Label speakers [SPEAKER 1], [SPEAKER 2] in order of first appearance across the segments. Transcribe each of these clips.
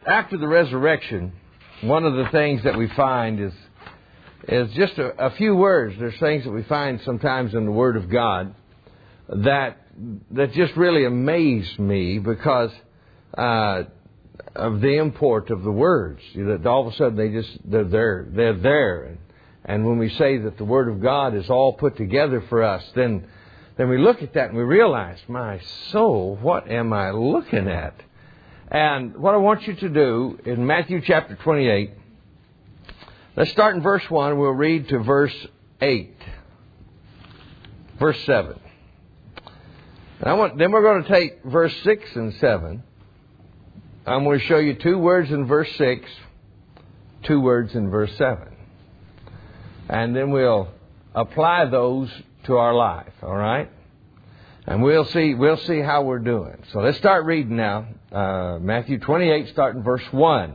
[SPEAKER 1] After the resurrection, one of the things that we find is just a few words. There's things that we find sometimes in the Word of God that just really amaze me because of the import of the words. That all of a sudden they're there. And when we say that the Word of God is all put together for us, then we look at that and we realize, my soul, what am I looking at? And what I want you to do in Matthew chapter 28, let's start in verse 1. We'll read to verse 8. Verse 7. Then we're going to take verse 6 and 7. I'm going to show you 2 words in verse 6, 2 words in verse 7. And then we'll apply those to our life, all right? And we'll see how we're doing. So let's start reading now. Matthew 28, starting verse 1.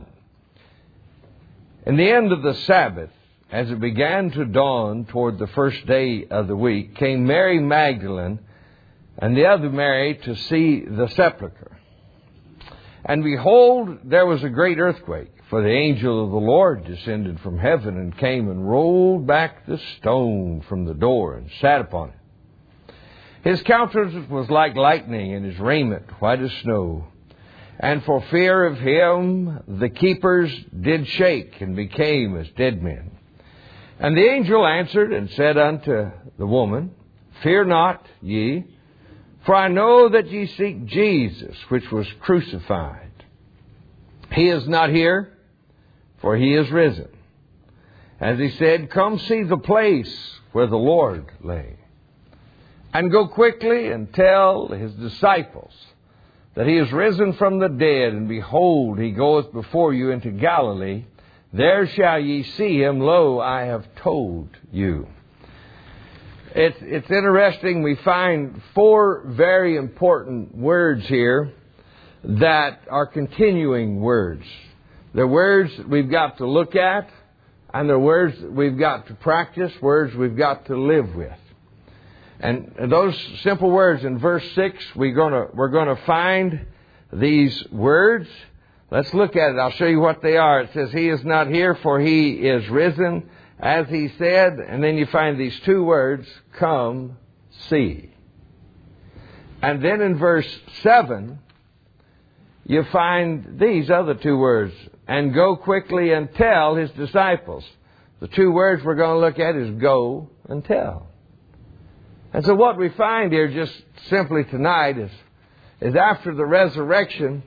[SPEAKER 1] In the end of the Sabbath, as it began to dawn toward the first day of the week, came Mary Magdalene and the other Mary to see the sepulchre. And behold, there was a great earthquake, for the angel of the Lord descended from heaven and came and rolled back the stone from the door and sat upon it. His countenance was like lightning, and his raiment white as snow. And for fear of him, the keepers did shake and became as dead men. And the angel answered and said unto the woman, Fear not ye, for I know that ye seek Jesus, which was crucified. He is not here, for he is risen. As he said, Come see the place where the Lord lay. And go quickly and tell his disciples that he is risen from the dead, and behold, he goeth before you into Galilee. There shall ye see him. Lo, I have told you. It's interesting. We find 4 very important words here that are continuing words. They're words that we've got to look at, and they're words that we've got to practice, words we've got to live with. And those simple words in verse 6, we're going to find these words. Let's look at it. I'll show you what they are. It says, He is not here, for he is risen, as he said. And then you find these 2 words, come, see. And then in verse 7, you find these other 2 words, and go quickly and tell his disciples. The 2 words we're going to look at is go and tell. And so what we find here just simply tonight is after the resurrection,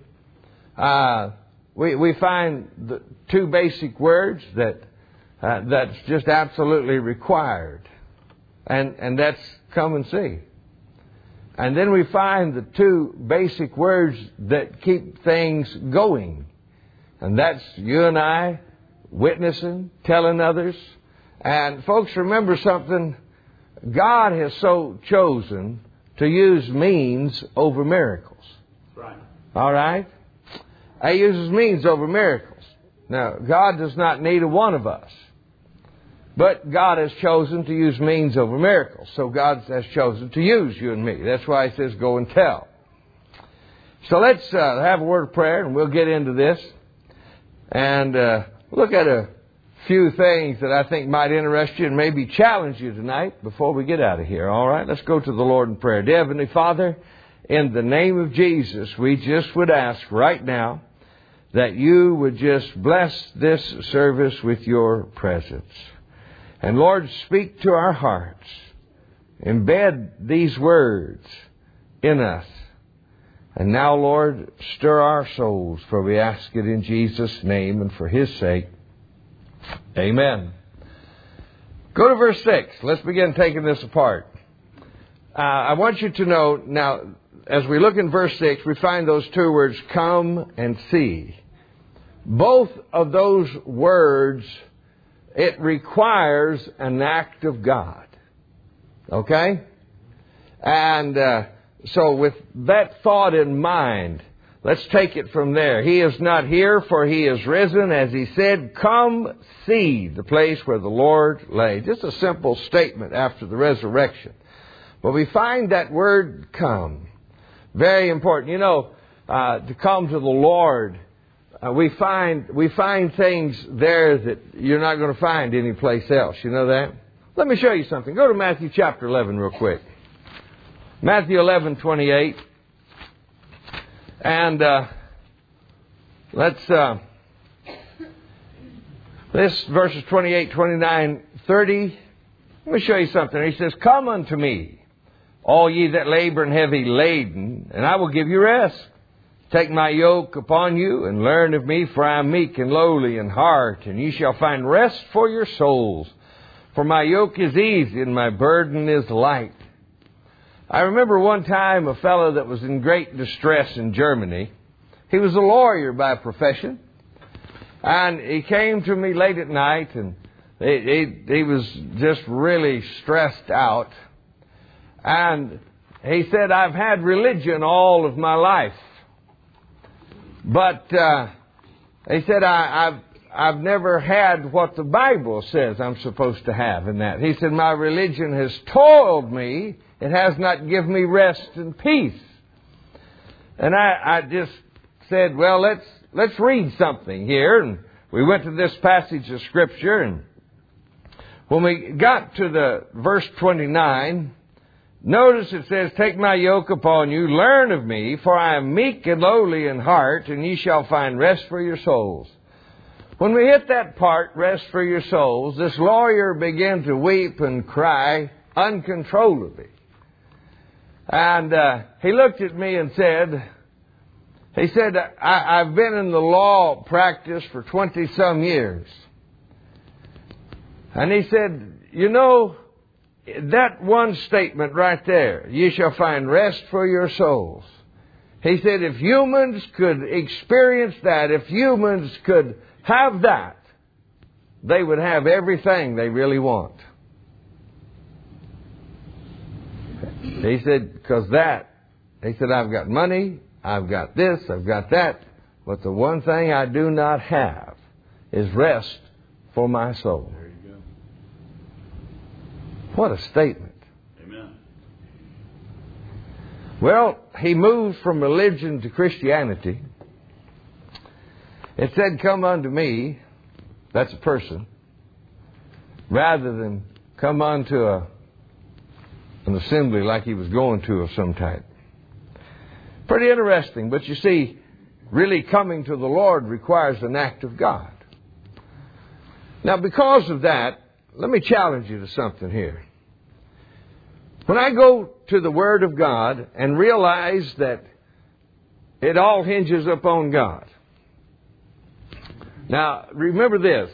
[SPEAKER 1] we find the 2 basic words that's just absolutely required. And that's come and see. And then we find the 2 basic words that keep things going. And that's you and I witnessing, telling others. And folks, remember something. God has so chosen to use means over miracles.
[SPEAKER 2] Right.
[SPEAKER 1] All right? He uses means over miracles. Now, God does not need a one of us. But God has chosen to use means over miracles. So God has chosen to use you and me. That's why He says, go and tell. So let's have a word of prayer and we'll get into this. And look at a few things that I think might interest you and maybe challenge you tonight before we get out of here. All right, let's go to the Lord in prayer. Dear Heavenly Father, in the name of Jesus, we just would ask right now that you would just bless this service with your presence. And Lord, speak to our hearts. Embed these words in us. And now, Lord, stir our souls, for we ask it in Jesus' name and for His sake. Amen. Go to verse 6. Let's begin taking this apart. I want you to know, now, as we look in verse 6, we find those 2 words, come and see. Both of those words, it requires an act of God. Okay? And so with that thought in mind, let's take it from there. He is not here, for He is risen. As He said, come see the place where the Lord lay. Just a simple statement after the resurrection. But we find that word come. Very important. You know, to come to the Lord we find things there that you're not going to find anyplace else. You know that? Let me show you something. Go to Matthew chapter 11 real quick. Matthew 11:28. And this verses 28, 29, 30. Let me show you something. He says, "Come unto me, all ye that labor and heavy laden, and I will give you rest. Take my yoke upon you and learn of me, for I am meek and lowly in heart, and ye shall find rest for your souls. For my yoke is easy and my burden is light." I remember one time a fellow that was in great distress in Germany. He was a lawyer by profession. And he came to me late at night, and he was just really stressed out. And he said, "I've had religion all of my life. But he said, I've never had what the Bible says I'm supposed to have in that." He said, "My religion has toiled me. It has not given me rest and peace." And I just said, "Well, let's read something here." And we went to this passage of Scripture. And when we got to the verse 29, notice it says, "Take my yoke upon you, learn of me, for I am meek and lowly in heart, and ye shall find rest for your souls." When we hit that part, rest for your souls, this lawyer began to weep and cry uncontrollably. And he looked at me and said, I've been in the law practice for 20-some years. And he said, "You know, that one statement right there, ye shall find rest for your souls." He said, if humans could experience that, if humans could have that, they would have everything they really want. He said, he said, "I've got money, I've got this, I've got that, but the one thing I do not have is rest for my soul."
[SPEAKER 2] There you go.
[SPEAKER 1] What a statement.
[SPEAKER 2] Amen.
[SPEAKER 1] Well, he moved from religion to Christianity. It said, "Come unto me," that's a person, rather than come unto an assembly like he was going to of some type. Pretty interesting, but you see, really coming to the Lord requires an act of God. Now, because of that, let me challenge you to something here. When I go to the Word of God and realize that it all hinges upon God. Now, remember this.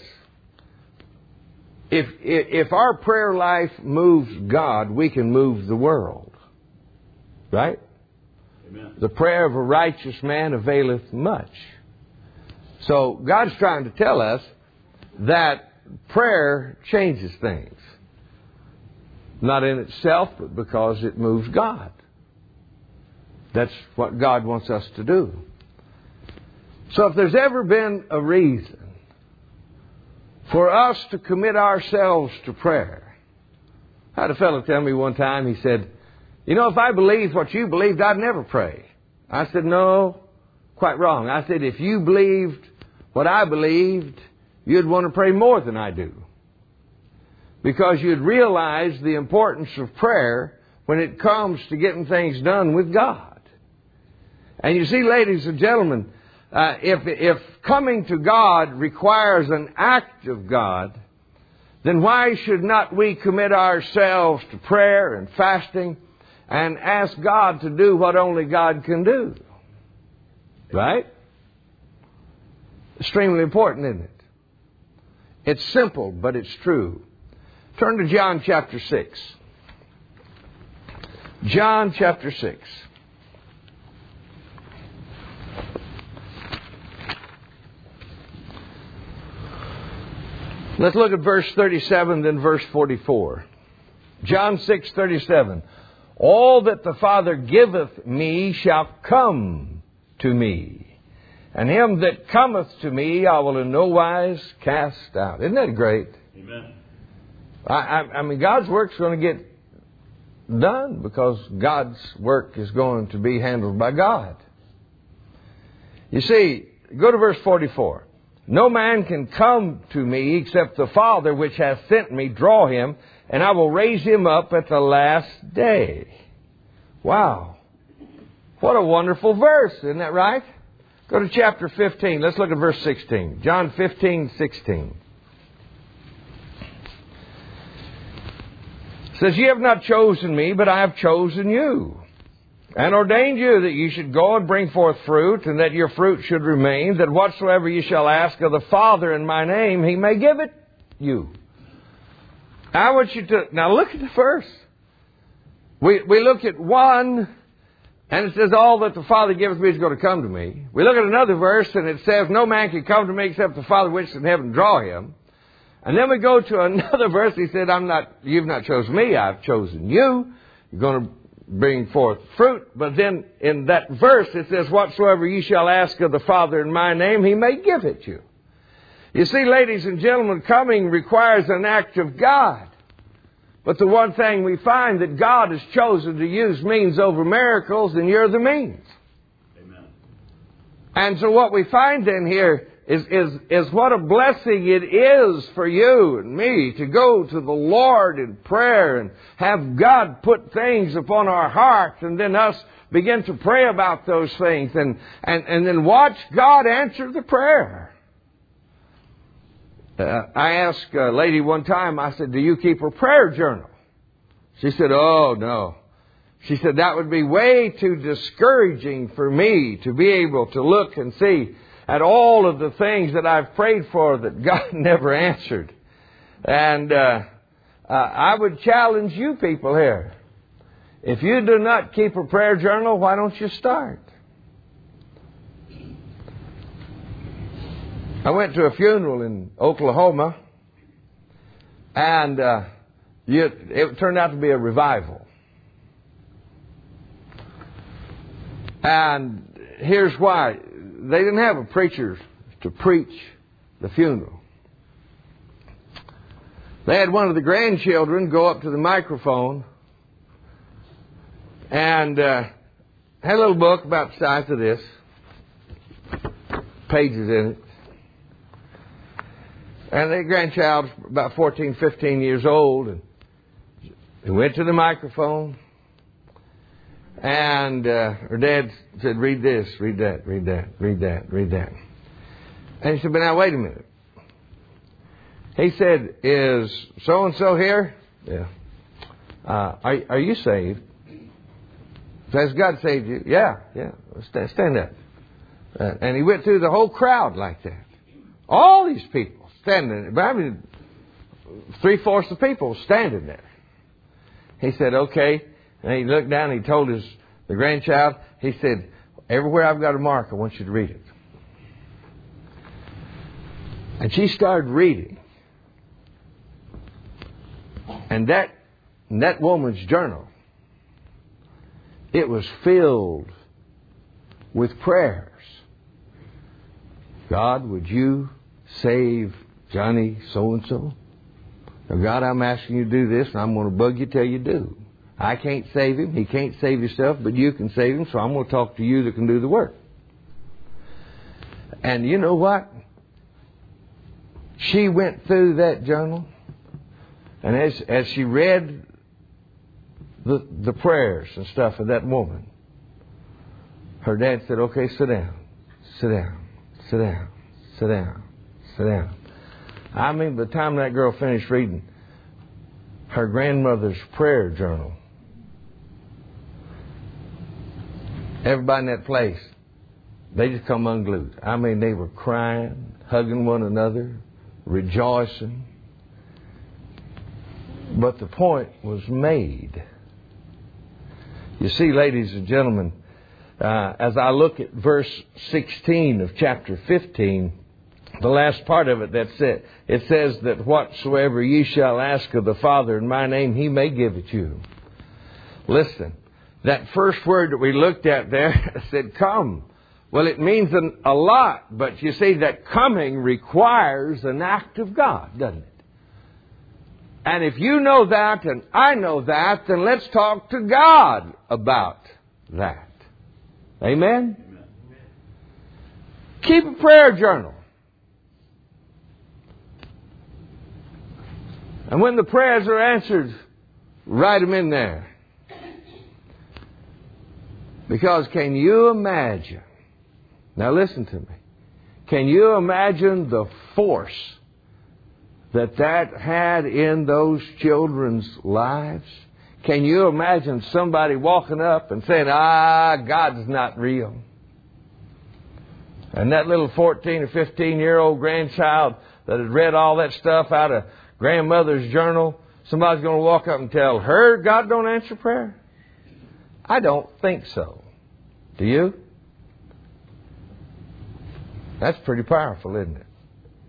[SPEAKER 1] If our prayer life moves God, we can move the world. Right?
[SPEAKER 2] Amen.
[SPEAKER 1] The prayer of a righteous man availeth much. So God's trying to tell us that prayer changes things. Not in itself, but because it moves God. That's what God wants us to do. So if there's ever been a reason for us to commit ourselves to prayer, I had a fellow tell me one time, he said, "You know, if I believed what you believed, I'd never pray." I said, "No, quite wrong." I said, "If you believed what I believed, you'd want to pray more than I do. Because you'd realize the importance of prayer when it comes to getting things done with God." And you see, ladies and gentlemen, if coming to God requires an act of God, then why should not we commit ourselves to prayer and fasting and ask God to do what only God can do? Right? Extremely important, isn't it? It's simple, but it's true. Turn to John chapter 6. John chapter 6. Let's look at verse 37, then verse 44. John 6:37. "All that the Father giveth me shall come to me, and him that cometh to me I will in no wise cast out." Isn't that great?
[SPEAKER 2] Amen.
[SPEAKER 1] I mean, God's work's going to get done because God's work is going to be handled by God. You see, go to verse 44. No man can come to me except the Father which hath sent me draw him, and I will raise him up at the last day. Wow. What a wonderful verse, isn't that right? Go to chapter 15. Let's look at verse 16. John 15:16. It says, Ye have not chosen me, but I have chosen you, and ordained you that ye should go and bring forth fruit, and that your fruit should remain, that whatsoever ye shall ask of the Father in my name, He may give it you. I want you to, now look at the verse. We look at one, and it says, all that the Father giveth me is going to come to me. We look at another verse, and it says, no man can come to me except the Father which is in heaven draw him. And then we go to another verse. He said, you've not chosen me, I've chosen you. You're going to bring forth fruit. But then in that verse it says, whatsoever ye shall ask of the Father in my name, He may give it you. You see, ladies and gentlemen, coming requires an act of God. But the one thing we find that God has chosen to use means over miracles, and you're the means.
[SPEAKER 2] Amen.
[SPEAKER 1] And so what we find in here is what a blessing it is for you and me to go to the Lord in prayer and have God put things upon our hearts, and then us begin to pray about those things and then watch God answer the prayer. I asked a lady one time, I said, do you keep a prayer journal? She said, oh, no. She said, that would be way too discouraging for me to be able to look and see at all of the things that I've prayed for that God never answered. And I would challenge you people here. If you do not keep a prayer journal, why don't you start? I went to a funeral in Oklahoma, and it turned out to be a revival. And here's why. They didn't have a preacher to preach the funeral. They had one of the grandchildren go up to the microphone and had a little book about the size of this, pages in it. And the grandchild, about 14, 15 years old, and he went to the microphone, and her dad said, read this, read that, read that, read that, read that. And he said, but now wait a minute. He said, is so-and-so here? Yeah. Are you saved? Has God saved you? Yeah. Stand up. And he went through the whole crowd like that. All these people standing there. I mean, 3/4 of the people standing there. He said, okay. And he looked down and he told the grandchild, he said, everywhere I've got a mark, I want you to read it. And she started reading. And that woman's journal, it was filled with prayers. God, would you save Johnny so-and-so? Now, God, I'm asking you to do this, and I'm going to bug you till you do. I can't save him. He can't save himself, but you can save him, so I'm going to talk to you that can do the work. And you know what? She went through that journal, and as she read the prayers and stuff of that woman, her dad said, okay, sit down, sit down, sit down, sit down, sit down. I mean, by the time that girl finished reading her grandmother's prayer journal, everybody in that place, they just come unglued. I mean, they were crying, hugging one another, rejoicing. But the point was made. You see, ladies and gentlemen, as I look at verse 16 of chapter 15, the last part of it, that's it. It says that whatsoever ye shall ask of the Father in my name, He may give it you. Listen, that first word that we looked at there said come. Well, it means a lot, but you see that coming requires an act of God, doesn't it? And if you know that and I know that, then let's talk to God about that. Amen? Keep a prayer journal. And when the prayers are answered, write them in there. Because can you imagine, now listen to me, can you imagine the force that had in those children's lives? Can you imagine somebody walking up and saying, God's not real? And that little 14 or 15-year-old grandchild that had read all that stuff out of grandmother's journal, somebody's going to walk up and tell her God don't answer prayer? I don't think so. Do you? That's pretty powerful, isn't it?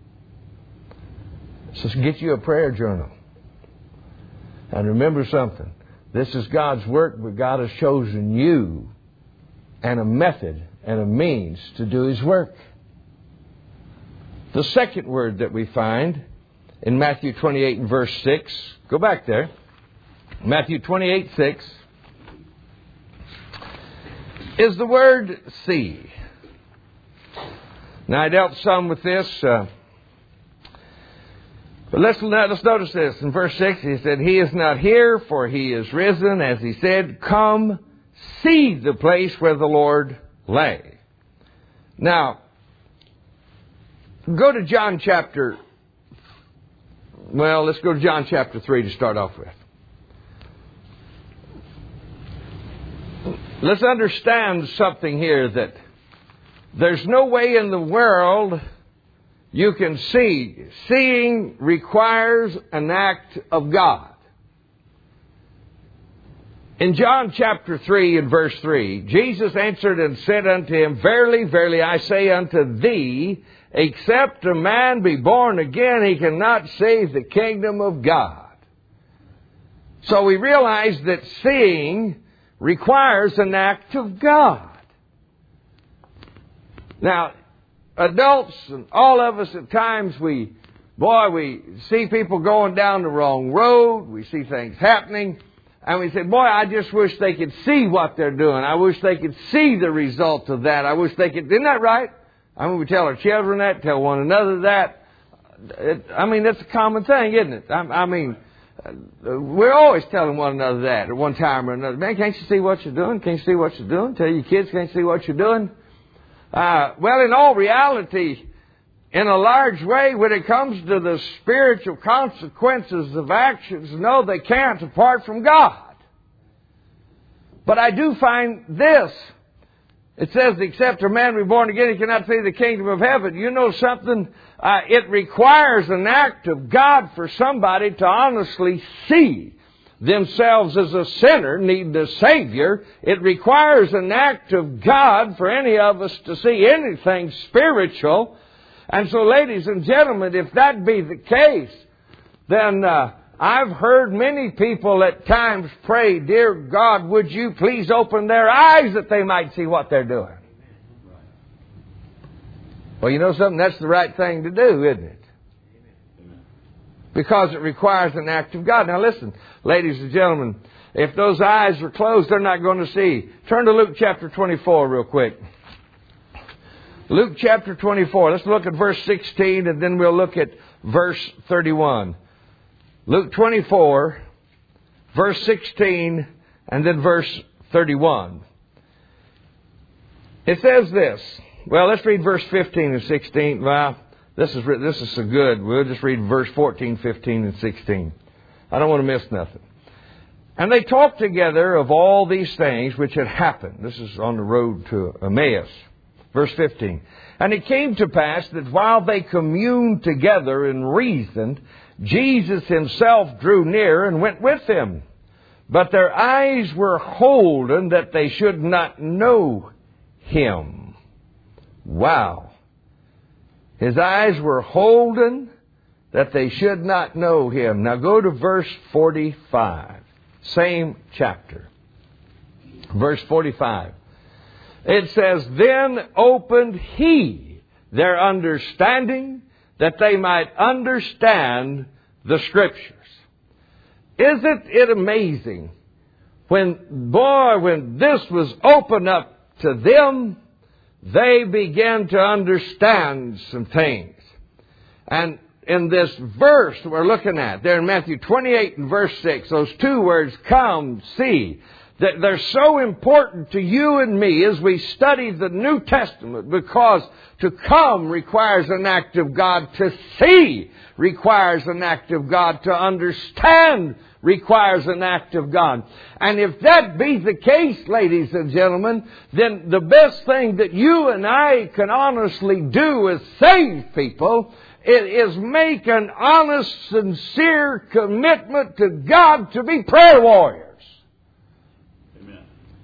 [SPEAKER 1] So get you a prayer journal. And remember something. This is God's work, but God has chosen you and a method and a means to do His work. The second word that we find in Matthew 28 and verse 6, go back there. Matthew 28, 6, is the word see. Now I dealt some with this, but let's notice this. In verse 6, He said, He is not here, for He is risen, as He said, come see the place where the Lord lay. Now, go to John chapter, let's go to John chapter 3 to start off with. Let's understand something here, that there's no way in the world you can see. Seeing requires an act of God. In John chapter 3 and verse 3, Jesus answered and said unto him, Verily, verily, I say unto thee, except a man be born again, he cannot see the kingdom of God. So we realize that seeing requires an act of God. Now, adults and all of us at times, we see people going down the wrong road. We see things happening. And we say, boy, I just wish they could see what they're doing. I wish they could see the result of that. I wish they could. Isn't that right? I mean, we tell our children that, tell one another that. That's a common thing, isn't it? We're always telling one another that at one time or another. Man, can't you see what you're doing? Can't you see what you're doing? Tell your kids, can't you see what you're doing? In all reality, in a large way, when it comes to the spiritual consequences of actions, no, they can't apart from God. But I do find this. It says, except a man be born again, he cannot see the kingdom of heaven. You know something? It requires an act of God for somebody to honestly see themselves as a sinner, needing a Savior. It requires an act of God for any of us to see anything spiritual. And so, ladies and gentlemen, if that be the case, then I've heard many people at times pray, Dear God, would you please open their eyes that they might see what they're doing? Well, you know something? That's the right thing to do, isn't it? Because it requires an act of God. Now listen, ladies and gentlemen, if those eyes are closed, they're not going to see. Turn to Luke chapter 24 real quick. Luke chapter 24. Let's look at verse 16 and then we'll look at verse 31. Luke 24, verse 16, and then verse 31. It says this. Well, let's read verse 15 and 16. Well, this is so good. We'll just read verse 14, 15, and 16. I don't want to miss nothing. And they talked together of all these things which had happened. This is on the road to Emmaus. Verse 15. And it came to pass that while they communed together and reasoned, Jesus Himself drew near and went with them. But their eyes were holden that they should not know Him. Wow. His eyes were holden that they should not know Him. Now go to verse 45. Same chapter. Verse 45. It says, Then opened He their understanding, that they might understand the Scriptures. Isn't it amazing when this was opened up to them, they began to understand some things. And in this verse we're looking at, there in Matthew 28 and verse 6, those two words, come, see, that they're so important to you and me as we study the New Testament, because to come requires an act of God, to see requires an act of God, to understand requires an act of God. And if that be the case, ladies and gentlemen, then the best thing that you and I can honestly do as saved people is make an honest, sincere commitment to God to be prayer warriors.
[SPEAKER 2] Amen.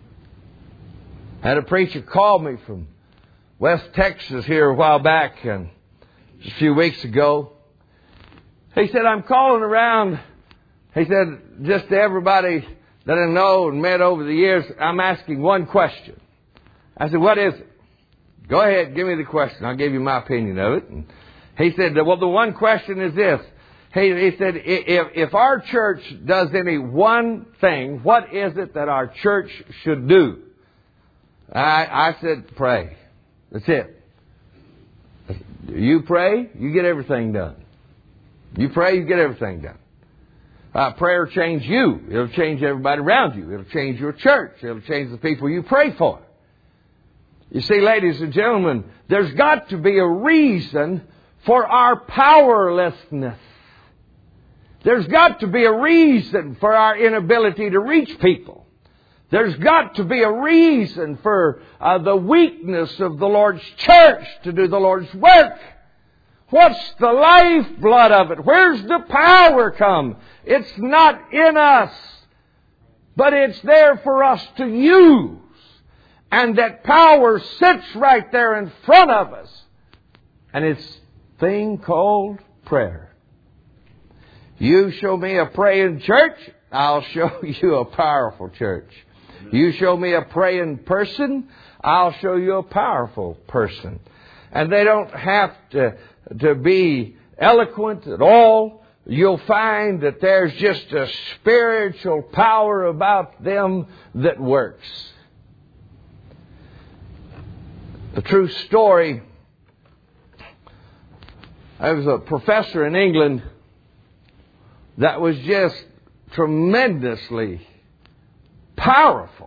[SPEAKER 1] I had a preacher call me from West Texas here a while back, and just a few weeks ago. He said, I'm calling around. He said, just to everybody that I know and met over the years, I'm asking one question. I said, what is it? Go ahead, give me the question. I'll give you my opinion of it. And he said, well, the one question is this. He said, if our church does any one thing, what is it that our church should do? I said, pray. That's it. You pray, you get everything done. You pray, you get everything done. Prayer will change you. It'll change everybody around you. It'll change your church. It'll change the people you pray for. You see, ladies and gentlemen, there's got to be a reason for our powerlessness. There's got to be a reason for our inability to reach people. There's got to be a reason for the weakness of the Lord's church to do the Lord's work. What's the lifeblood of it? Where's the power come? It's not in us, but it's there for us to use. And that power sits right there in front of us. And it's a thing called prayer. You show me a praying church, I'll show you a powerful church. You show me a praying person, I'll show you a powerful person. And they don't have to be eloquent at all. You'll find that there's just a spiritual power about them that works. A true story. There was a professor in England that was just tremendously powerful.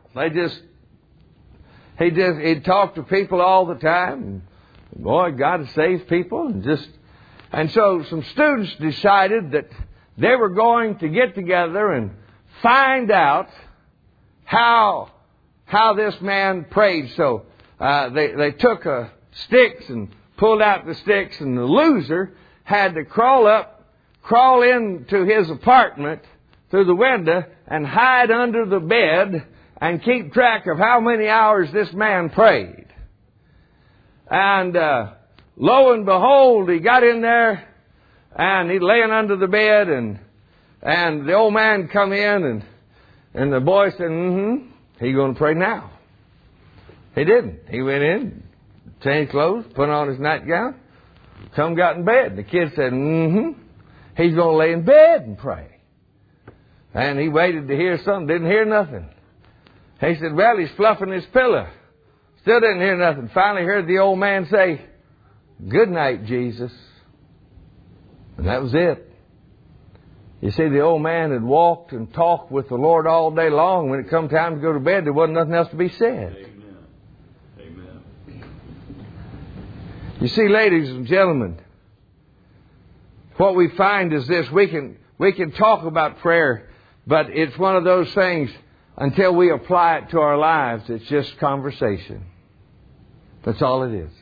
[SPEAKER 1] He'd talk to people all the time. And boy, God has saved people. And so some students decided that they were going to get together and find out how this man prayed. So they took sticks and pulled out the sticks, and the loser had to crawl into his apartment through the window and hide under the bed and keep track of how many hours this man prayed. And lo and behold, he got in there and he's laying under the bed, and the old man come in and the boy said, he's going to pray now. He didn't. He went in, changed clothes, put on his nightgown, got in bed. The kid said, he's going to lay in bed and pray. And he waited to hear something, didn't hear nothing. He said, well, he's fluffing his pillow. Still didn't hear nothing. Finally heard the old man say, good night, Jesus. And that was it. You see, the old man had walked and talked with the Lord all day long. When it come time to go to bed, there wasn't nothing else to be said.
[SPEAKER 2] Amen. Amen.
[SPEAKER 1] You see, ladies and gentlemen, what we find is this. We can talk about prayer, but it's one of those things, until we apply it to our lives, it's just conversation. That's all it is.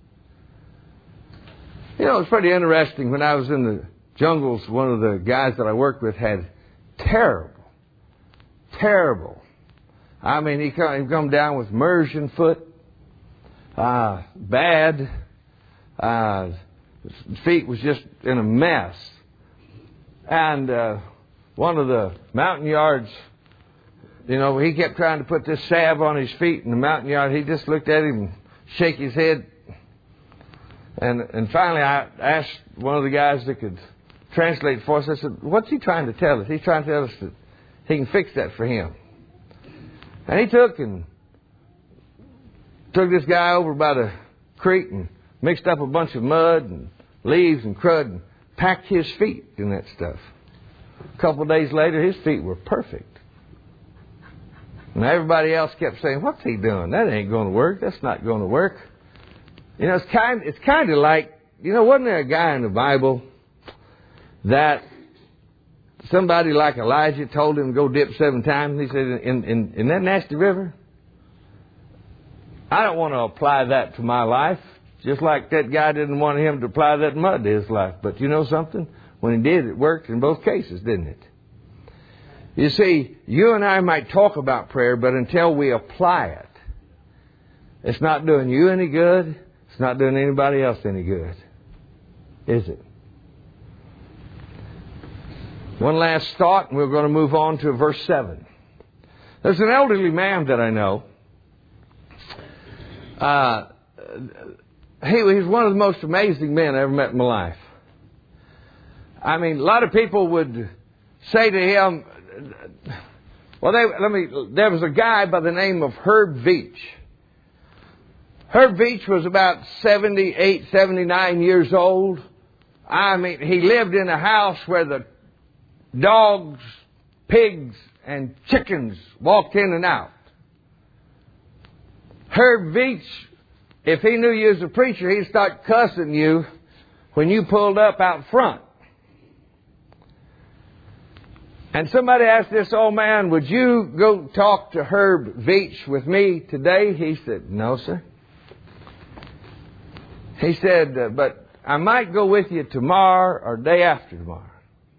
[SPEAKER 1] You know, it's pretty interesting. When I was in the jungles, one of the guys that I worked with had terrible. I mean, he come down with immersion foot, bad. His feet was just in a mess. And one of the mountain yards, he kept trying to put this salve on his feet in the mountain yard. He just looked at him and shake his head. And finally I asked one of the guys that could translate for us. I said, what's he trying to tell us? He's trying to tell us that he can fix that for him. And he took took this guy over by the creek and mixed up a bunch of mud and leaves and crud and packed his feet in that stuff. A couple of days later, his feet were perfect. And everybody else kept saying, what's he doing? That ain't going to work. That's not going to work. You know, it's kind of like, you know, wasn't there a guy in the Bible that somebody like Elijah told him to go dip 7 times? He said, in that nasty river? I don't want to apply that to my life, just like that guy didn't want him to apply that mud to his life. But you know something? When he did, it worked in both cases, didn't it? You see, you and I might talk about prayer, but until we apply it, it's not doing you any good. It's not doing anybody else any good. Is it? One last thought, and we're going to move on to verse 7. There's an elderly man that I know. He's one of the most amazing men I ever met in my life. I mean, a lot of people would say to him, well, there was a guy by the name of Herb Veach. Herb Veach was about 78, 79 years old. I mean, he lived in a house where the dogs, pigs, and chickens walked in and out. Herb Veach, if he knew you as a preacher, he'd start cussing you when you pulled up out front. And somebody asked this old man, would you go talk to Herb Veach with me today? He said, no, sir. He said, but I might go with you tomorrow or day after tomorrow.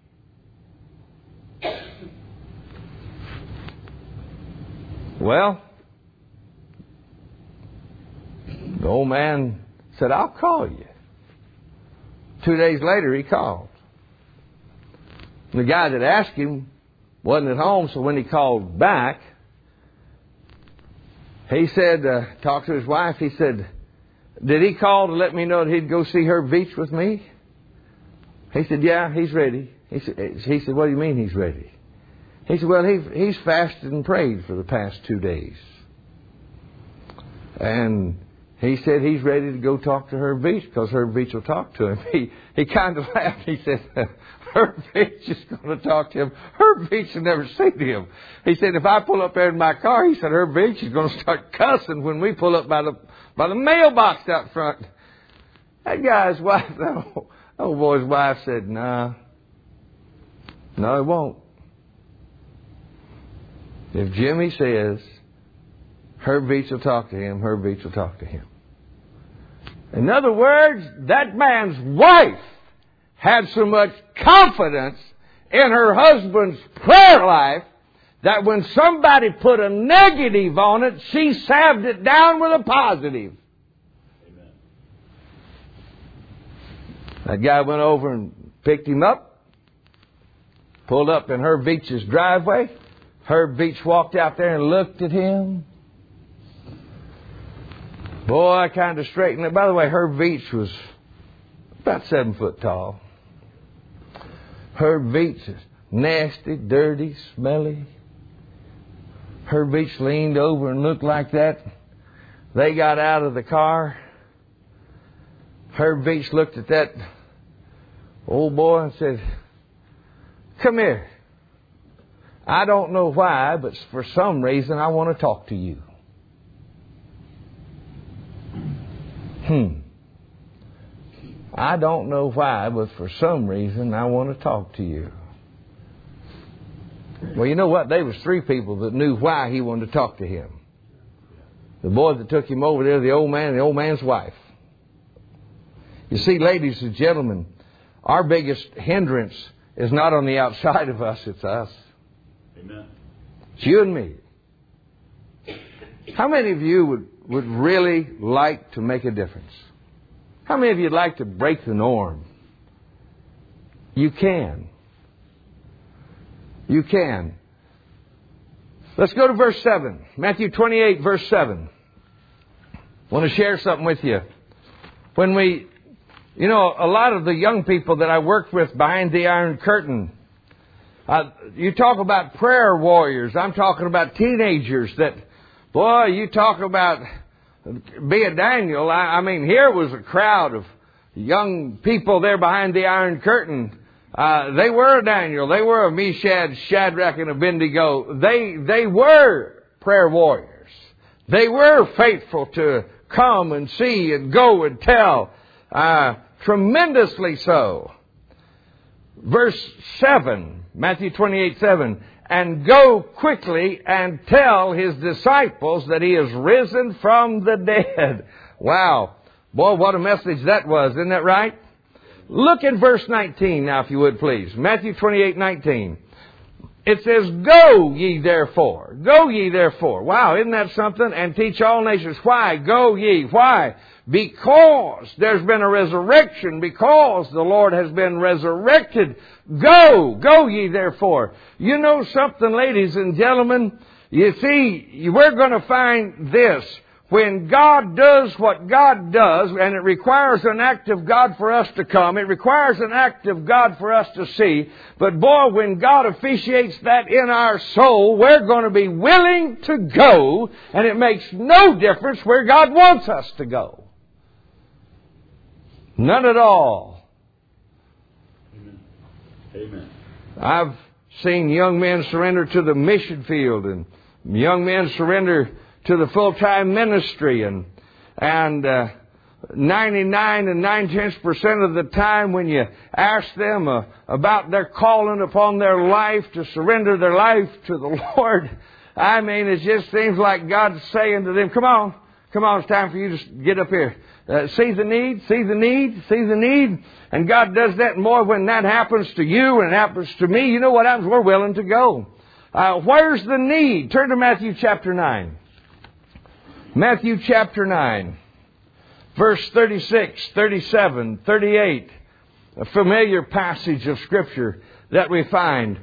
[SPEAKER 1] Well, the old man said, I'll call you. 2 days later, he called. The guy that asked him wasn't at home, so when he called back, he said, talked to his wife, he said, did he call to let me know that he'd go see Herb Veach with me? He said, yeah, he's ready. He said, what do you mean he's ready? He said, well, he's fasted and prayed for the past 2 days. And he said he's ready to go talk to Herb Veach because Herb Veach will talk to him. He kind of laughed. He said, Herb Veach is going to talk to him. Herb Veach has never seen him. He said, if I pull up there in my car, he said, Herb Veach is going to start cussing when we pull up by the mailbox out front. That guy's wife, that old boy's wife said, no, he won't. If Jimmy says Herb Veach will talk to him, Herb Veach will talk to him. In other words, that man's wife had so much confidence in her husband's prayer life that when somebody put a negative on it, she salved it down with a positive.
[SPEAKER 2] Amen.
[SPEAKER 1] That guy went over and picked him up, pulled up in Herb Veach's driveway. Herb Veach walked out there and looked at him. Boy, I kind of straightened it. By the way, Herb Veach was about 7 foot tall. Herb Veach is nasty, dirty, smelly. Herb Veach leaned over and looked like that. They got out of the car. Herb Veach looked at that old boy and said, come here. I don't know why, but for some reason I want to talk to you. I don't know why, but for some reason I want to talk to you. Well, you know what? There was 3 people that knew why he wanted to talk to him. The boy that took him over there, the old man, and the old man's wife. You see, ladies and gentlemen, our biggest hindrance is not on the outside of us, it's us.
[SPEAKER 2] Amen.
[SPEAKER 1] It's you and me. How many of you would really like to make a difference? How many of you would like to break the norm? You can. You can. Let's go to verse 7. Matthew 28, verse 7. I want to share something with you. When a lot of the young people that I worked with behind the Iron Curtain, you talk about prayer warriors. I'm talking about teenagers that, boy, you talk about be a Daniel. I mean, here was a crowd of young people there behind the Iron Curtain. They were a Daniel. They were a Meshach, Shadrach, and Abednego. They were prayer warriors. They were faithful to come and see and go and tell. Tremendously so. Verse 7, Matthew 28:7. And go quickly and tell his disciples that he is risen from the dead. Wow. Boy, what a message that was. Isn't that right? Look at verse 19 now, if you would, please. Matthew 28:19. It says, go ye therefore. Go ye therefore. Wow, isn't that something? And teach all nations. Why? Go ye. Why? Because there's been a resurrection. Because the Lord has been resurrected. Go. Go ye therefore. You know something, ladies and gentlemen? You see, we're going to find this. When God does what God does, and it requires an act of God for us to come, it requires an act of God for us to see, but boy, when God officiates that in our soul, we're going to be willing to go, and it makes no difference where God wants us to go. None at all.
[SPEAKER 2] Amen. Amen. I've
[SPEAKER 1] seen young men surrender to the mission field, and young men surrender to the full-time ministry, and 99 and 9/10% of the time when you ask them about their calling upon their life to surrender their life to the Lord, I mean, it just seems like God's saying to them, come on, it's time for you to get up here. See the need, see the need, see the need. And God does that more when that happens to you and it happens to me. You know what happens? We're willing to go. Where's the need? Turn to Matthew chapter 9. Matthew chapter 9, verse 36, 37, 38, a familiar passage of Scripture that we find.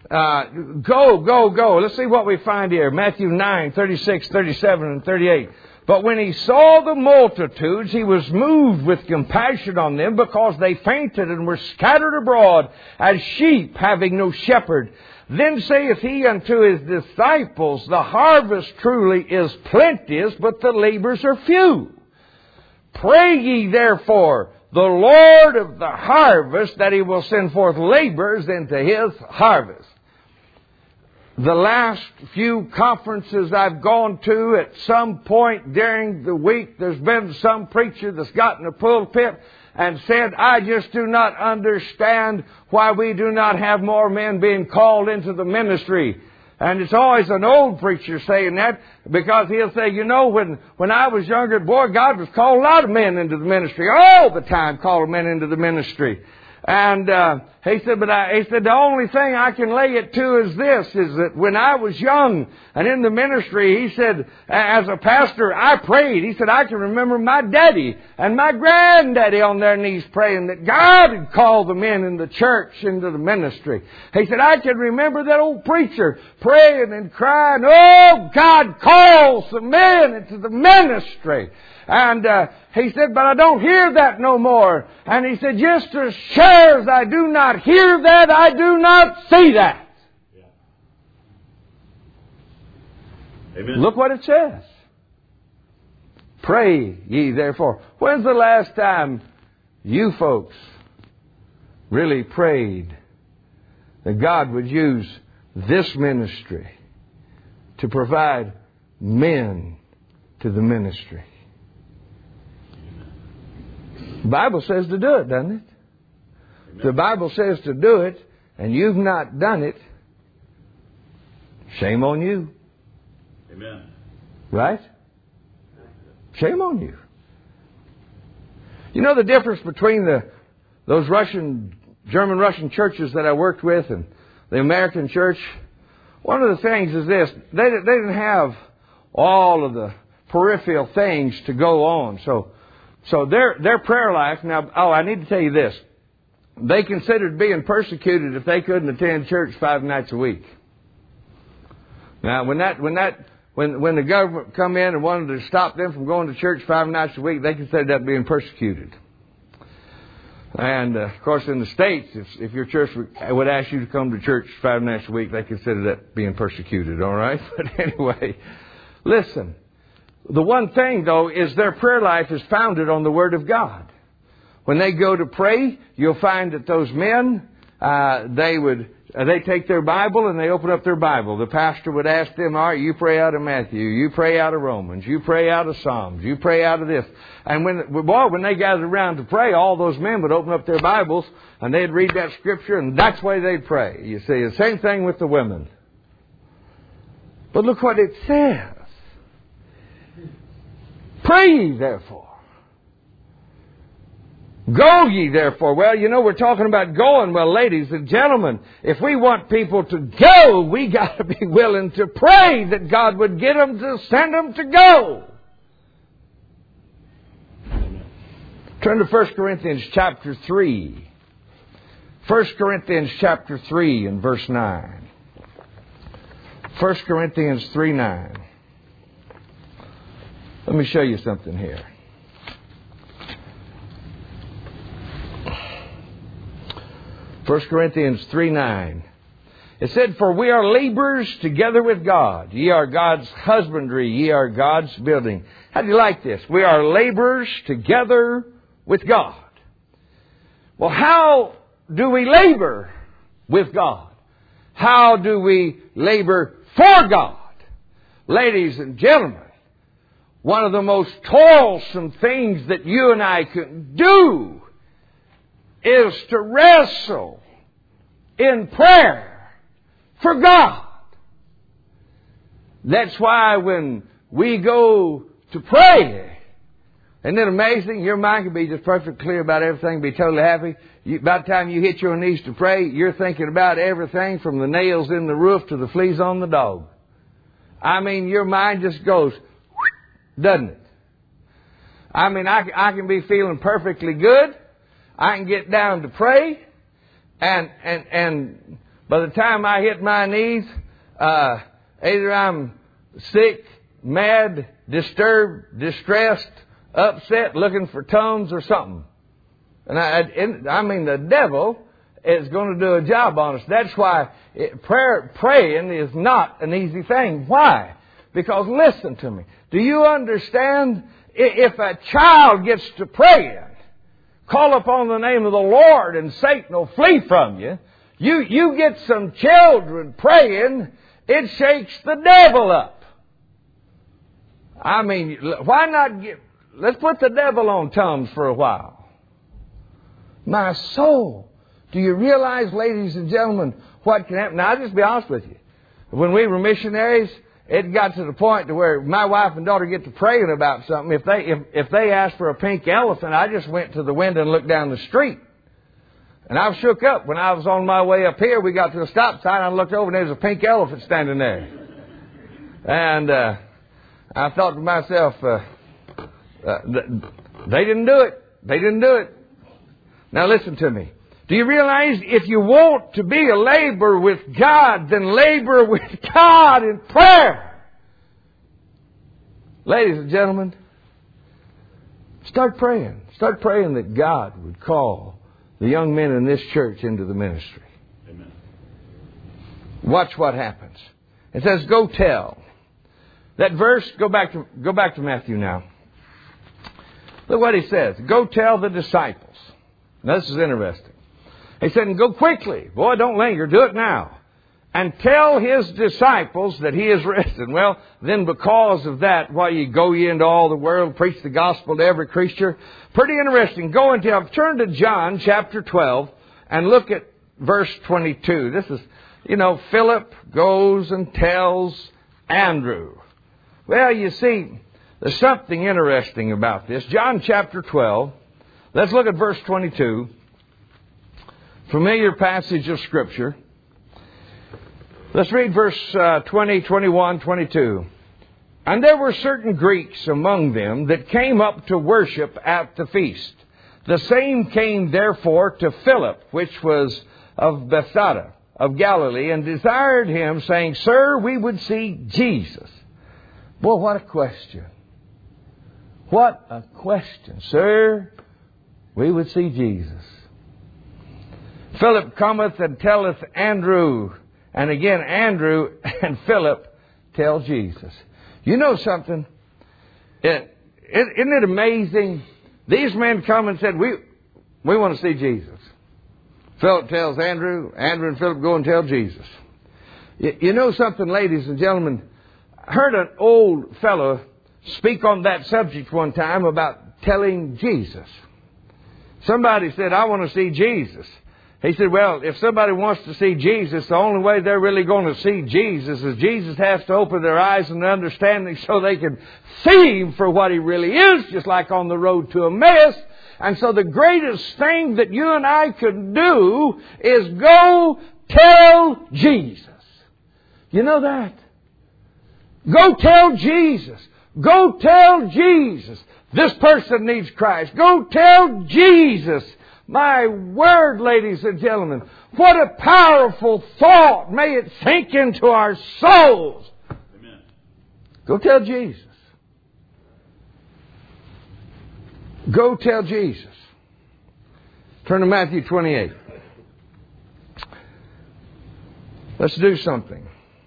[SPEAKER 1] Go. Let's see what we find here. Matthew 9, 36, 37, and 38. But when he saw the multitudes, he was moved with compassion on them because they fainted and were scattered abroad as sheep having no shepherd. Then saith he unto his disciples, the harvest truly is plenteous, but the laborers are few. Pray ye therefore the Lord of the harvest that he will send forth laborers into his harvest. The last few conferences I've gone to, at some point during the week, there's been some preacher that's gotten a pulpit and said, I just do not understand why we do not have more men being called into the ministry. And it's always an old preacher saying that, because he'll say, you know, when I was younger, boy, God was calling a lot of men into the ministry. All the time calling men into the ministry. And he said, the only thing I can lay it to is this, is that when I was young and in the ministry, he said, as a pastor, I prayed. He said, I can remember my daddy and my granddaddy on their knees praying that God had called the men in the church into the ministry. He said, I can remember that old preacher praying and crying, oh, God calls the men into the ministry. And he said, but I don't hear that no more. And he said, just as sure as I do not hear that, I do not see that.
[SPEAKER 2] Yeah. Amen.
[SPEAKER 1] Look what it says. Pray ye therefore. When's the last time you folks really prayed that God would use this ministry to provide men to the ministry? The Bible says to do it, doesn't it? Amen. The Bible says to do it, and you've not done it, shame on you.
[SPEAKER 2] Amen.
[SPEAKER 1] Right? Shame on you. You know the difference between those German-Russian churches that I worked with and the American church? One of the things is this. They didn't have all of the peripheral things to go on. So their prayer life, now, I need to tell you this. They considered being persecuted if they couldn't attend church 5 nights a week. Now, when the government come in and wanted to stop them from going to church 5 nights a week, they considered that being persecuted. And, of course, in the States, if your church would ask you to come to church 5 nights a week, they consider that being persecuted, all right? But anyway, listen. The one thing, though, is their prayer life is founded on the Word of God. When they go to pray, you'll find that those men, they take their Bible and they open up their Bible. The pastor would ask them, all right, you pray out of Matthew, you pray out of Romans, you pray out of Psalms, you pray out of this. And when they gathered around to pray, all those men would open up their Bibles and they'd read that Scripture, and that's the way they'd pray. You see, the same thing with the women. But look what it says. Pray ye therefore. Go ye therefore. Well, you know, we're talking about going. Well, ladies and gentlemen, if we want people to go, we got to be willing to pray that God would get them to send them to go. Turn to 1 Corinthians chapter 3. 1 Corinthians chapter 3 and verse 9. 1 Corinthians 3:9. Let me show you something here. 1 Corinthians 3:9. It said, for we are laborers together with God. Ye are God's husbandry. Ye are God's building. How do you like this? We are laborers together with God. Well, how do we labor with God? How do we labor for God? Ladies and gentlemen, one of the most toilsome things that you and I can do is to wrestle in prayer for God. That's why when we go to pray, isn't it amazing? Your mind can be just perfectly clear about everything, be totally happy. By the time you hit your knees to pray, you're thinking about everything from the nails in the roof to the fleas on the dog. I mean, your mind just goes, doesn't it? I mean, I can be feeling perfectly good. I can get down to pray. And by the time I hit my knees, either I'm sick, mad, disturbed, distressed, upset, looking for tongues or something. And I mean, the devil is going to do a job on us. That's why praying is not an easy thing. Why? Because listen to me. Do you understand? If a child gets to praying, call upon the name of the Lord and Satan will flee from you. You get some children praying, it shakes the devil up. I mean, why not let's put the devil on tongues for a while. My soul. Do you realize, ladies and gentlemen, what can happen? Now, I'll just be honest with you. When we were missionaries, it got to the point to where my wife and daughter get to praying about something. If they asked for a pink elephant, I just went to the window and looked down the street. And I was shook up. When I was on my way up here, we got to a stop sign. I looked over and there was a pink elephant standing there. And I thought to myself, they didn't do it. They didn't do it. Now listen to me. Do you realize if you want to be a laborer with God, then labor with God in prayer? Ladies and gentlemen, start praying. Start praying that God would call the young men in this church into the ministry.
[SPEAKER 2] Amen.
[SPEAKER 1] Watch what happens. It says, go tell. That verse, go back to Matthew now. Look what he says. Go tell the disciples. Now this is interesting. He said, go quickly. Boy, don't linger. Do it now. And tell his disciples that he is risen. Well, then because of that, why you go ye into all the world, preach the gospel to every creature. Pretty interesting. Turn to John chapter 12 and look at verse 22. This is, Philip goes and tells Andrew. Well, you see, there's something interesting about this. John chapter 12. Let's look at verse 22. Familiar passage of Scripture. Let's read verse 20, 21, 22. And there were certain Greeks among them that came up to worship at the feast. The same came therefore to Philip, which was of Bethsaida of Galilee, and desired him, saying, Sir, we would see Jesus. Boy, what a question. What a question. Sir, we would see Jesus. Philip cometh and telleth Andrew. And again, Andrew and Philip tell Jesus. You know something? Isn't it amazing? These men come and said, we want to see Jesus. Philip tells Andrew. Andrew and Philip go and tell Jesus. You know something, ladies and gentlemen? I heard an old fellow speak on that subject one time about telling Jesus. Somebody said, I want to see Jesus. He said, well, if somebody wants to see Jesus, the only way they're really going to see Jesus is Jesus has to open their eyes and their understanding so they can see Him for what He really is, just like on the road to Emmaus. And so the greatest thing that you and I can do is go tell Jesus. You know that? Go tell Jesus. Go tell Jesus. This person needs Christ. Go tell Jesus. My word, ladies and gentlemen, what a powerful thought. May it sink into our souls.
[SPEAKER 2] Amen.
[SPEAKER 1] Go tell Jesus. Go tell Jesus. Turn to Matthew 28. Let's do something.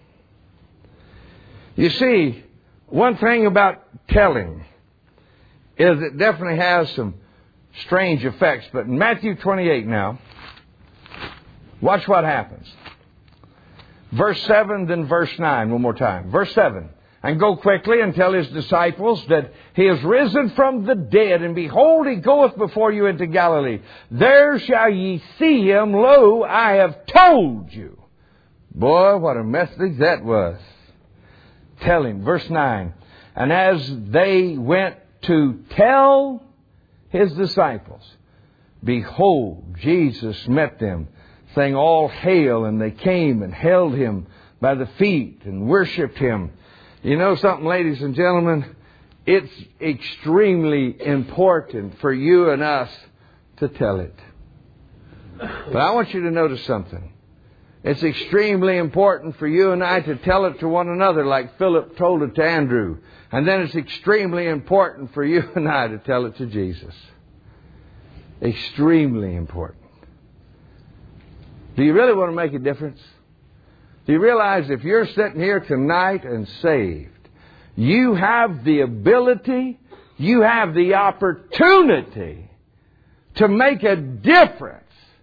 [SPEAKER 1] You see, one thing about telling is it definitely has some strange effects. But in Matthew 28 now, watch what happens. Verse 7, then verse 9, one more time. Verse 7. And go quickly and tell His disciples that He is risen from the dead, and behold, He goeth before you into Galilee. There shall ye see Him. Lo, I have told you. Boy, what a message that was. Tell Him. Verse 9. And as they went to tell His disciples, behold, Jesus met them, saying, all hail, and they came and held Him by the feet and worshipped Him. You know something, ladies and gentlemen? It's extremely important for you and us to tell it. But I want you to notice something. It's extremely important for you and I to tell it to one another like Philip told it to Andrew. And then it's extremely important for you and I to tell it to Jesus. Extremely important. Do you really want to make a difference? Do you realize if you're sitting here tonight and saved, you have the ability, you have the opportunity to make a difference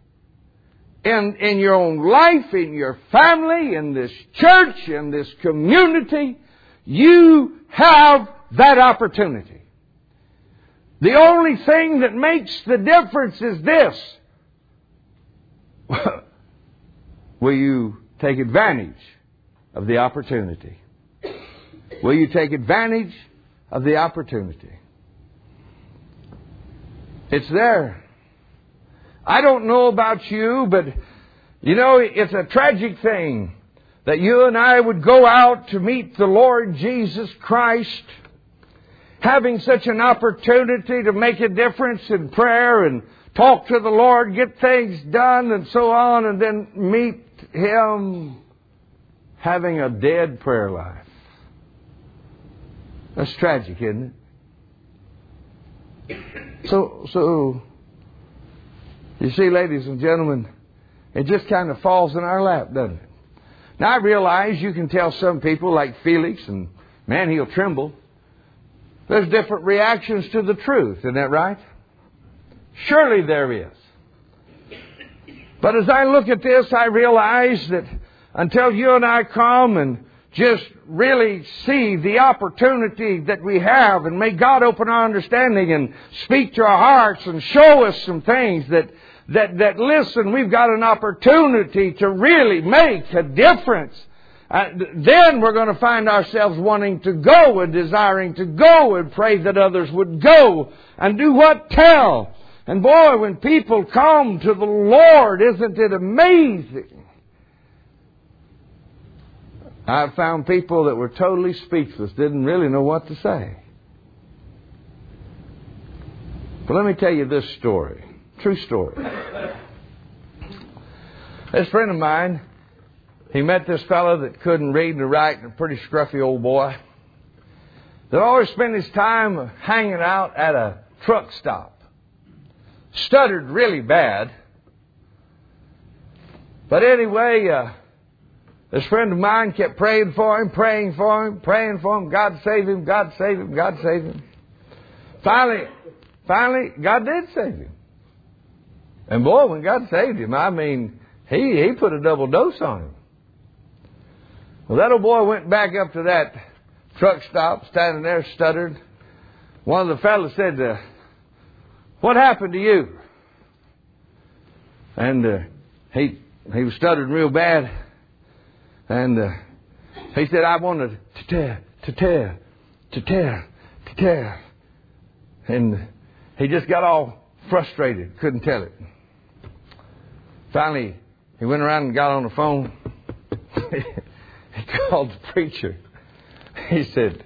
[SPEAKER 1] in your own life, in your family, in this church, in this community. You have that opportunity. The only thing that makes the difference is this. Will you take advantage of the opportunity? Will you take advantage of the opportunity? It's there. I don't know about you, but you know, it's a tragic thing that you and I would go out to meet the Lord Jesus Christ, having such an opportunity to make a difference in prayer and talk to the Lord, get things done and so on, and then meet Him having a dead prayer life. That's tragic, isn't it? So, you see, ladies and gentlemen, it just kind of falls in our lap, doesn't it? Now, I realize you can tell some people, like Felix, and man, he'll tremble. There's different reactions to the truth, isn't that right? Surely there is. But as I look at this, I realize that until you and I come and just really see the opportunity that we have, and may God open our understanding and speak to our hearts and show us some things that listen, we've got an opportunity to really make a difference. Then we're going to find ourselves wanting to go and desiring to go and pray that others would go and do what? Tell. And boy, when people come to the Lord, isn't it amazing? I've found people that were totally speechless, didn't really know what to say. But let me tell you this story. True story. This friend of mine, he met this fellow that couldn't read or write, a pretty scruffy old boy, that always spent his time hanging out at a truck stop. Stuttered really bad. But anyway, This friend of mine kept praying for him, praying for him, praying for him. God save him, God save him, God save him. Finally, God did save him. And boy, when God saved him, I mean, he put a double dose on him. Well, that old boy went back up to that truck stop, standing there, stuttered. One of the fellows said, "What happened to you?" And he was stuttering real bad. And he said, "I wanted to tell." And he just got all frustrated, couldn't tell it. Finally, he went around and got on the phone. He called the preacher. He said,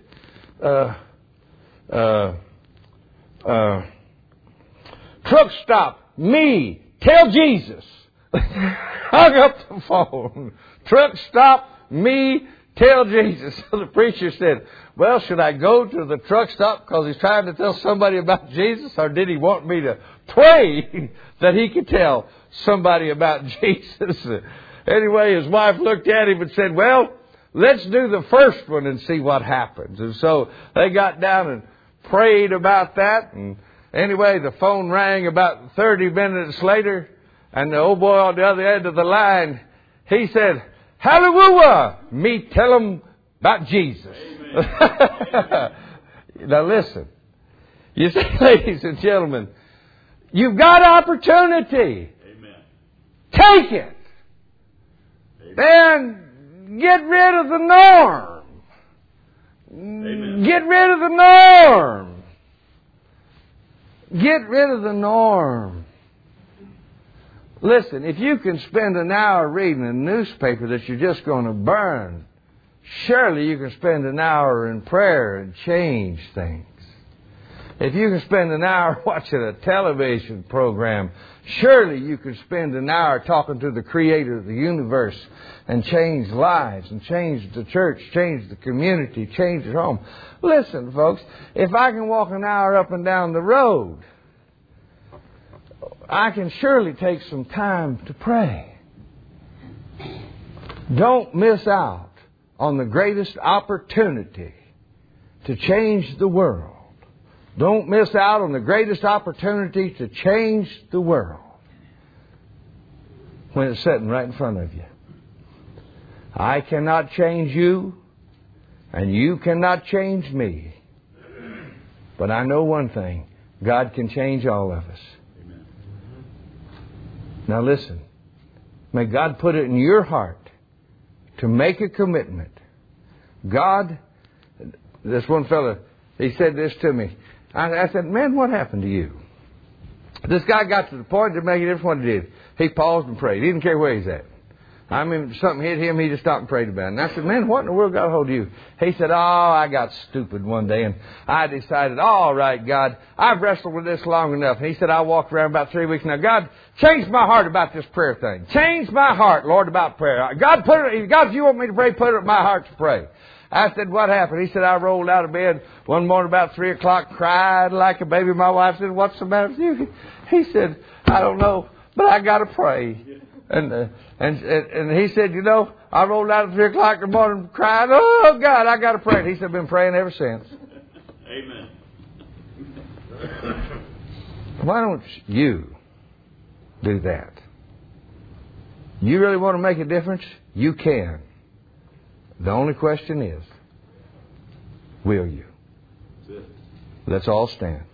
[SPEAKER 1] "Truck stop, me, tell Jesus." Hung up the phone. Truck stop, me, tell Jesus. So the preacher said, "Well, should I go to the truck stop because he's trying to tell somebody about Jesus, or did he want me to pray that he could tell somebody about Jesus?" Anyway, his wife looked at him and said, "Well, let's do the first one and see what happens." And so they got down and prayed about that. And anyway, the phone rang about 30 minutes later. And the old boy on the other end of the line, he said, "Hallelujah! Me tell him about Jesus." Now listen. You see, ladies and gentlemen, you've got opportunity.
[SPEAKER 2] Amen.
[SPEAKER 1] Take it. Amen. Then get rid of the norm. Amen. Get rid of the norm. Get rid of the norm. Listen, if you can spend an hour reading a newspaper that you're just going to burn, surely you can spend an hour in prayer and change things. If you can spend an hour watching a television program, surely you can spend an hour talking to the Creator of the universe and change lives and change the church, change the community, change your home. Listen, folks, if I can walk an hour up and down the road, I can surely take some time to pray. Don't miss out on the greatest opportunity to change the world. Don't miss out on the greatest opportunity to change the world when it's sitting right in front of you. I cannot change you, and you cannot change me. But I know one thing. God can change all of us. Now listen, may God put it in your heart to make a commitment. God, this one fellow, he said this to me. I said, "Man, what happened to you?" This guy got to the point that made a difference what he did. He paused and prayed. He didn't care where he's at. I mean, something hit him, he just stopped and prayed about it. And I said, "Man, what in the world got a hold of you?" He said, "Oh, I got stupid one day and I decided, all right, God, I've wrestled with this long enough." And he said, "I walked around about 3 weeks now. God, change my heart about this prayer thing. Change my heart, Lord, about prayer. God, if you want me to pray, put it in my heart to pray." I said, "What happened?" He said, "I rolled out of bed one morning about 3 o'clock, cried like a baby." My wife said, "What's the matter with you?" He said, "I don't know, but I got to pray." And he said, "You know, I rolled out at 3 o'clock in the morning, crying, oh, God, I got to pray." And he said, "I've been praying ever since."
[SPEAKER 2] Amen.
[SPEAKER 1] Why don't you do that? You really want to make a difference? You can. The only question is, will you? Let's all stand.